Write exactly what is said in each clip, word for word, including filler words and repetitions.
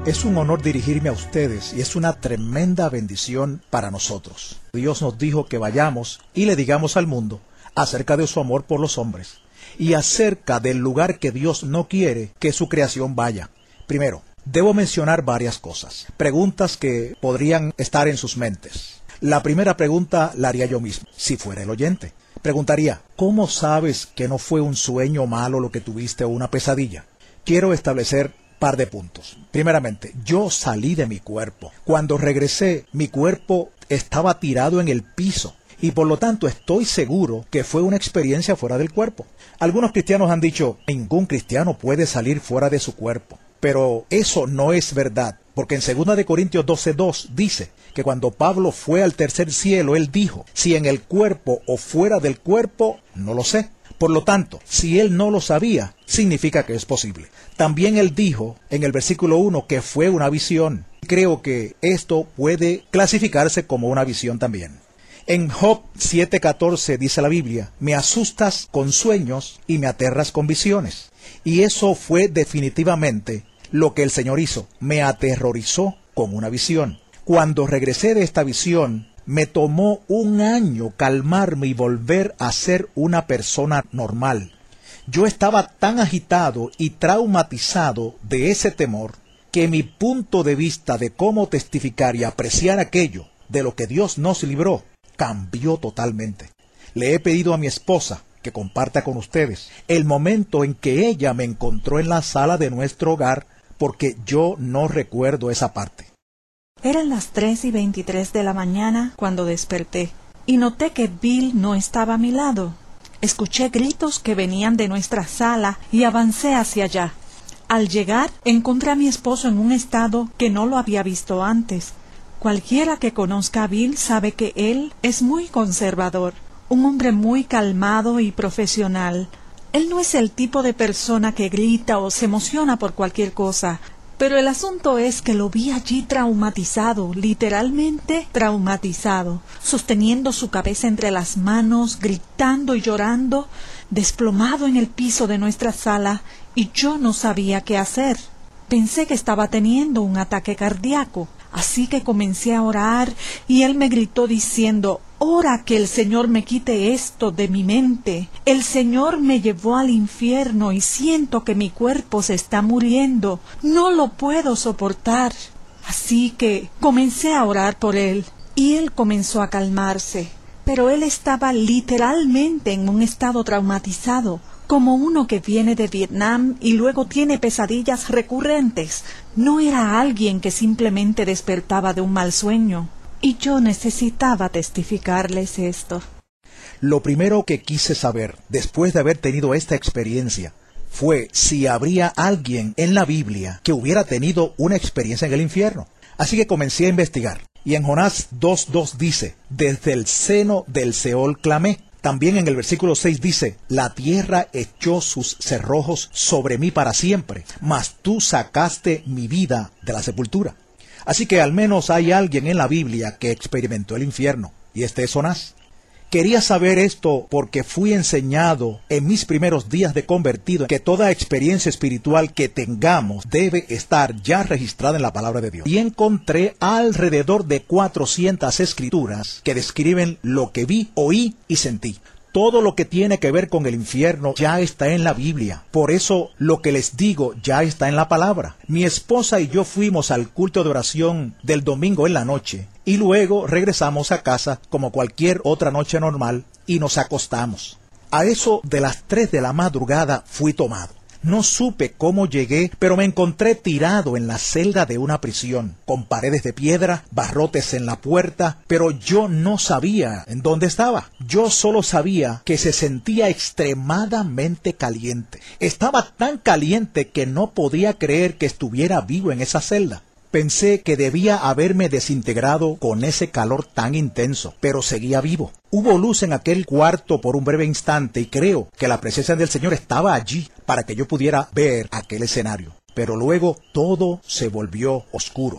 Es un honor dirigirme a ustedes y es una tremenda bendición para nosotros. Dios nos dijo que vayamos y le digamos al mundo acerca de su amor por los hombres y acerca del lugar que Dios no quiere que su creación vaya. Primero, debo mencionar varias cosas, preguntas que podrían estar en sus mentes. La primera pregunta la haría yo mismo, si fuera el oyente. Preguntaría, ¿cómo sabes que no fue un sueño malo lo que tuviste o una pesadilla? Quiero establecer par de puntos. Primeramente, yo salí de mi cuerpo. Cuando regresé, mi cuerpo estaba tirado en el piso y por lo tanto estoy seguro que fue una experiencia fuera del cuerpo. Algunos cristianos han dicho, ningún cristiano puede salir fuera de su cuerpo. Pero eso no es verdad, porque en segunda de Corintios doce dos dice que cuando Pablo fue al tercer cielo, él dijo, si en el cuerpo o fuera del cuerpo, no lo sé. Por lo tanto, si él no lo sabía, significa que es posible. También él dijo en el versículo uno que fue una visión. Creo que esto puede clasificarse como una visión también. En Job siete catorce dice la Biblia, me asustas con sueños y me aterras con visiones. Y eso fue definitivamente lo que el Señor hizo, me aterrorizó con una visión. Cuando regresé de esta visión, me tomó un año calmarme y volver a ser una persona normal. Yo estaba tan agitado y traumatizado de ese temor que mi punto de vista de cómo testificar y apreciar aquello de lo que Dios nos libró cambió totalmente. Le he pedido a mi esposa que comparta con ustedes el momento en que ella me encontró en la sala de nuestro hogar porque yo no recuerdo esa parte. Eran las tres y veintitrés de la mañana cuando desperté y noté que Bill no estaba a mi lado. Escuché gritos que venían de nuestra sala y avancé hacia allá. Al llegar, encontré a mi esposo en un estado que no lo había visto antes. Cualquiera que conozca a Bill sabe que él es muy conservador, un hombre muy calmado y profesional. Él no es el tipo de persona que grita o se emociona por cualquier cosa. Pero el asunto es que lo vi allí traumatizado, literalmente traumatizado, sosteniendo su cabeza entre las manos, gritando y llorando, desplomado en el piso de nuestra sala, y yo no sabía qué hacer. Pensé que estaba teniendo un ataque cardíaco, así que comencé a orar, y él me gritó diciendo, «Ora que el Señor me quite esto de mi mente. El Señor me llevó al infierno y siento que mi cuerpo se está muriendo. No lo puedo soportar». Así que comencé a orar por él, y él comenzó a calmarse. Pero él estaba literalmente en un estado traumatizado, como uno que viene de Vietnam y luego tiene pesadillas recurrentes. No era alguien que simplemente despertaba de un mal sueño. Y yo necesitaba testificarles esto. Lo primero que quise saber, después de haber tenido esta experiencia, fue si habría alguien en la Biblia que hubiera tenido una experiencia en el infierno. Así que comencé a investigar. Y en Jonás dos dos dice, desde el seno del Seol clamé. También en el versículo seis dice, la tierra echó sus cerrojos sobre mí para siempre, mas tú sacaste mi vida de la sepultura. Así que al menos hay alguien en la Biblia que experimentó el infierno, y este es Jonás. Quería saber esto porque fui enseñado en mis primeros días de convertido que toda experiencia espiritual que tengamos debe estar ya registrada en la palabra de Dios. Y encontré alrededor de cuatrocientas escrituras que describen lo que vi, oí y sentí. Todo lo que tiene que ver con el infierno ya está en la Biblia. Por eso lo que les digo ya está en la palabra. Mi esposa y yo fuimos al culto de oración del domingo en la noche y luego regresamos a casa como cualquier otra noche normal y nos acostamos. A eso de las tres de la madrugada fui tomado. No supe cómo llegué, pero me encontré tirado en la celda de una prisión, con paredes de piedra, barrotes en la puerta, pero yo no sabía en dónde estaba. Yo solo sabía que se sentía extremadamente caliente. Estaba tan caliente que no podía creer que estuviera vivo en esa celda. Pensé que debía haberme desintegrado con ese calor tan intenso, pero seguía vivo. Hubo luz en aquel cuarto por un breve instante y creo que la presencia del Señor estaba allí para que yo pudiera ver aquel escenario. Pero luego todo se volvió oscuro.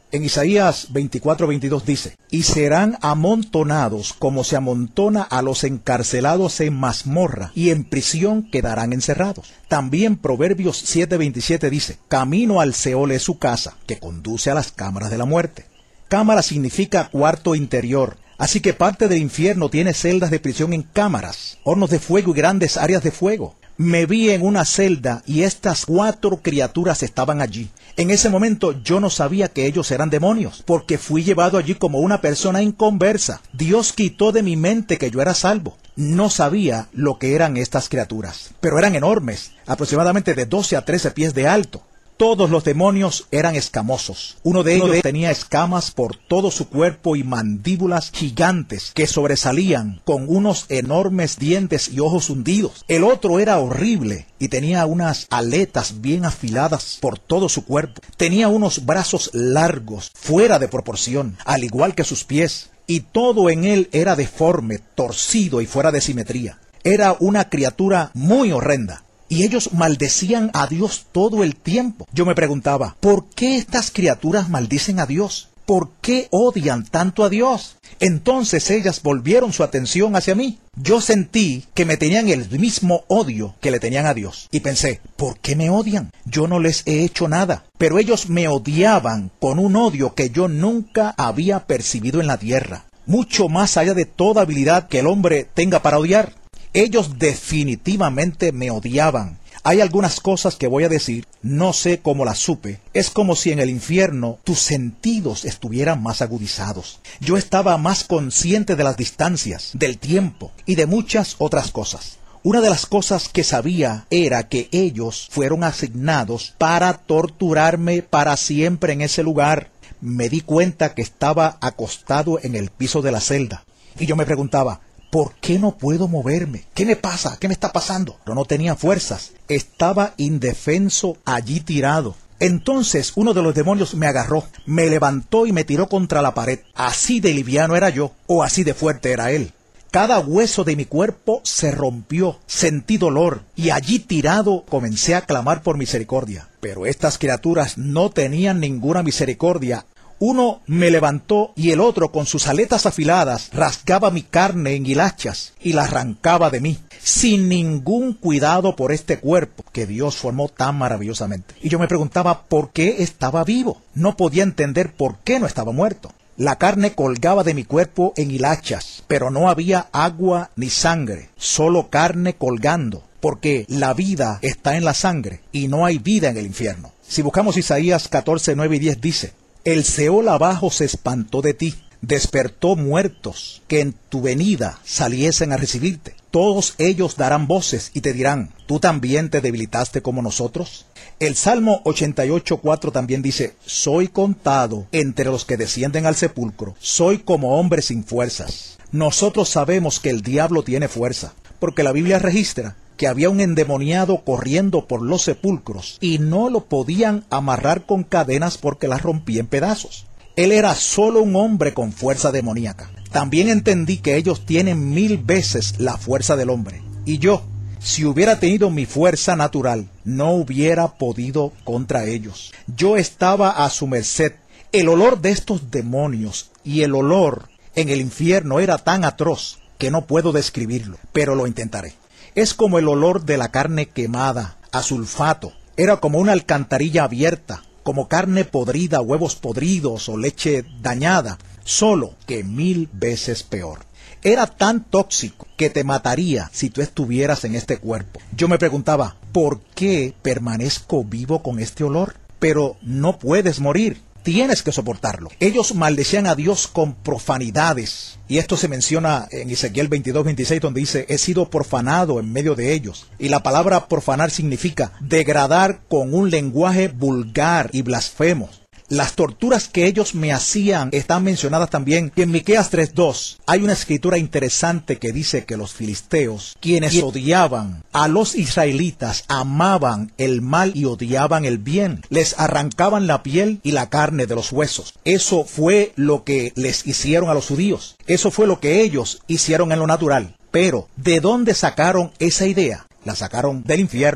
En Isaías veinticuatro veintidós dice, y serán amontonados como se amontona a los encarcelados en mazmorra, y en prisión quedarán encerrados. También Proverbios siete veintisiete dice, camino al Seol es su casa, que conduce a las cámaras de la muerte. Cámara significa cuarto interior, así que parte del infierno tiene celdas de prisión en cámaras, hornos de fuego y grandes áreas de fuego. Me vi en una celda y estas cuatro criaturas estaban allí. En ese momento yo no sabía que ellos eran demonios, porque fui llevado allí como una persona inconversa. Dios quitó de mi mente que yo era salvo. No sabía lo que eran estas criaturas, pero eran enormes, aproximadamente de doce a trece pies de alto. Todos los demonios eran escamosos. Uno de ellos tenía escamas por todo su cuerpo y mandíbulas gigantes que sobresalían con unos enormes dientes y ojos hundidos. El otro era horrible y tenía unas aletas bien afiladas por todo su cuerpo. Tenía unos brazos largos, fuera de proporción, al igual que sus pies. Y todo en él era deforme, torcido y fuera de simetría. Era una criatura muy horrenda. Y ellos maldecían a Dios todo el tiempo. Yo me preguntaba, ¿por qué estas criaturas maldicen a Dios? ¿Por qué odian tanto a Dios? Entonces ellas volvieron su atención hacia mí. Yo sentí que me tenían el mismo odio que le tenían a Dios. Y pensé, ¿por qué me odian? Yo no les he hecho nada. Pero ellos me odiaban con un odio que yo nunca había percibido en la tierra. Mucho más allá de toda habilidad que el hombre tenga para odiar. Ellos definitivamente me odiaban. Hay algunas cosas que voy a decir, no sé cómo las supe. Es como si en el infierno tus sentidos estuvieran más agudizados. Yo estaba más consciente de las distancias, del tiempo y de muchas otras cosas. Una de las cosas que sabía era que ellos fueron asignados para torturarme para siempre en ese lugar. Me di cuenta que estaba acostado en el piso de la celda. Y yo me preguntaba, ¿por qué no puedo moverme? ¿Qué me pasa? ¿Qué me está pasando? Pero no tenía fuerzas. Estaba indefenso allí tirado. Entonces uno de los demonios me agarró, me levantó y me tiró contra la pared. Así de liviano era yo, o así de fuerte era él. Cada hueso de mi cuerpo se rompió, sentí dolor, y allí tirado comencé a clamar por misericordia. Pero estas criaturas no tenían ninguna misericordia. Uno me levantó y el otro con sus aletas afiladas rasgaba mi carne en hilachas y la arrancaba de mí, sin ningún cuidado por este cuerpo que Dios formó tan maravillosamente. Y yo me preguntaba por qué estaba vivo. No podía entender por qué no estaba muerto. La carne colgaba de mi cuerpo en hilachas, pero no había agua ni sangre, solo carne colgando, porque la vida está en la sangre y no hay vida en el infierno. Si buscamos Isaías catorce, nueve y diez dice, el Seol abajo se espantó de ti, despertó muertos que en tu venida saliesen a recibirte. Todos ellos darán voces y te dirán, ¿tú también te debilitaste como nosotros? El Salmo ochenta y ocho, cuatro también dice, soy contado entre los que descienden al sepulcro, soy como hombre sin fuerzas. Nosotros sabemos que el diablo tiene fuerza, porque la Biblia registra que había un endemoniado corriendo por los sepulcros y no lo podían amarrar con cadenas porque las rompía en pedazos. Él era solo un hombre con fuerza demoníaca. También entendí que ellos tienen mil veces la fuerza del hombre. Y yo, si hubiera tenido mi fuerza natural, no hubiera podido contra ellos. Yo estaba a su merced. El olor de estos demonios y el olor en el infierno era tan atroz que no puedo describirlo, pero lo intentaré. Es como el olor de la carne quemada, a sulfato. Era como una alcantarilla abierta, como carne podrida, huevos podridos o leche dañada, solo que mil veces peor. Era tan tóxico que te mataría si tú estuvieras en este cuerpo. Yo me preguntaba, ¿por qué permanezco vivo con este olor? Pero no puedes morir. Tienes que soportarlo. Ellos maldecían a Dios con profanidades. Y esto se menciona en Ezequiel veintidós, veintiséis, donde dice, he sido profanado en medio de ellos. Y la palabra profanar significa degradar con un lenguaje vulgar y blasfemo. Las torturas que ellos me hacían están mencionadas también en Miqueas tres dos. Hay una escritura interesante que dice que los filisteos, quienes odiaban a los israelitas, amaban el mal y odiaban el bien. Les arrancaban la piel y la carne de los huesos. Eso fue lo que les hicieron a los judíos. Eso fue lo que ellos hicieron en lo natural. Pero, ¿de dónde sacaron esa idea? La sacaron del infierno.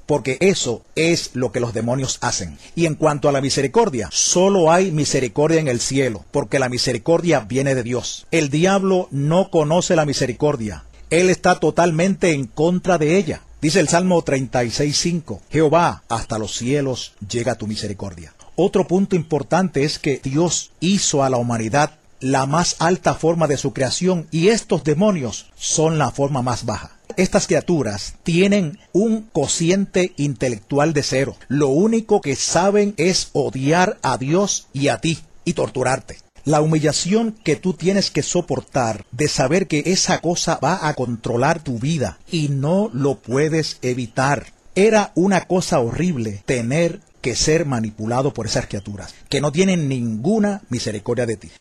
porque eso es lo que los demonios hacen. Y en cuanto a la misericordia, solo hay misericordia en el cielo, porque la misericordia viene de Dios. El diablo no conoce la misericordia. Él está totalmente en contra de ella. Dice el Salmo treinta y seis, cinco, Jehová, hasta los cielos llega tu misericordia. Otro punto importante es que Dios hizo a la humanidad la más alta forma de su creación y estos demonios son la forma más baja. Estas criaturas tienen un cociente intelectual de cero. Lo único que saben es odiar a Dios y a ti y torturarte. La humillación que tú tienes que soportar de saber que esa cosa va a controlar tu vida y no lo puedes evitar. Era una cosa horrible tener que ser manipulado por esas criaturas que no tienen ninguna misericordia de ti.